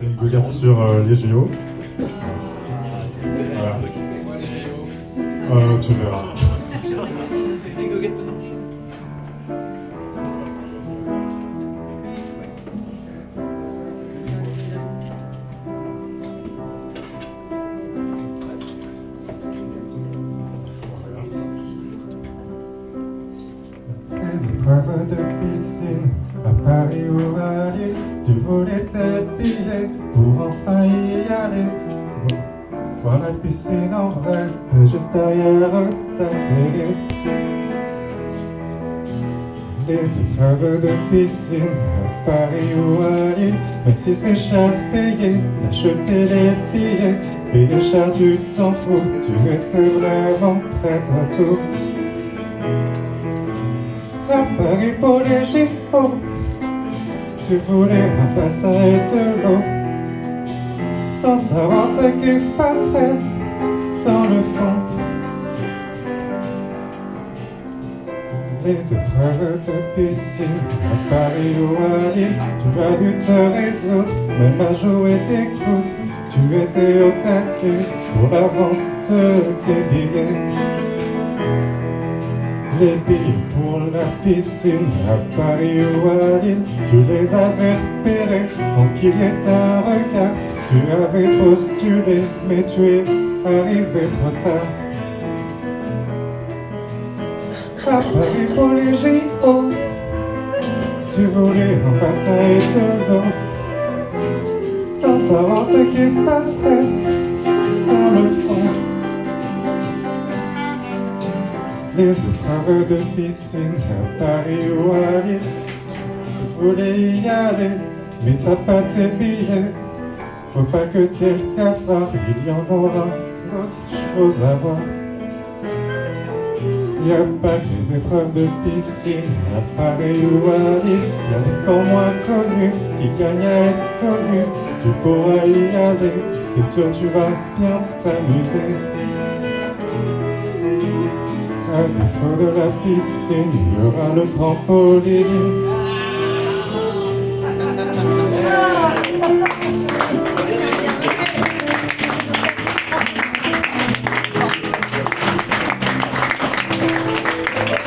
C'est une goguette sur les JO. Voilà. Tu verras. C'est une goguette positive. Les épreuves de piscine à Paris ou à Lille, tu voulais tes billets pour enfin y aller. Voir la piscine en vrai, juste derrière ta télé. Les épreuves de piscine à Paris ou à Lille, même si c'est cher payé, acheter les billets, payer cher tu t'en fous, tu étais vraiment prête à tout. À Paris pour les JO, tu voulais un bassin et de l'eau, sans savoir ce qui se passerait dans le fond. Les épreuves de piscine à Paris ou à Lille, tu as dû te résoudre, même à jouer des coudes. Tu étais au taquet pour la vente des billets. Les billets pour la piscine à Paris ou à Lille, tu les avais repérés sans qu'il y ait un regard. Tu avais postulé, mais tu es arrivé trop tard. À Paris pour les JO, tu voulais un bassin et de l'eau, sans savoir ce qui se passerait dans le fond. Les épreuves de piscine à Paris ou à Lille, tu voulais y aller, mais t'as pas tes billets. Faut pas que t'aies le cafard, il y en aura d'autres choses à voir. Y a pas que les épreuves de piscine à Paris ou à Lille, y a des sports moins connus qui gagnent à être connus. Tu pourras y aller, c'est sûr tu vas bien t'amuser. À défaut de la piscine, il y aura le trampoline.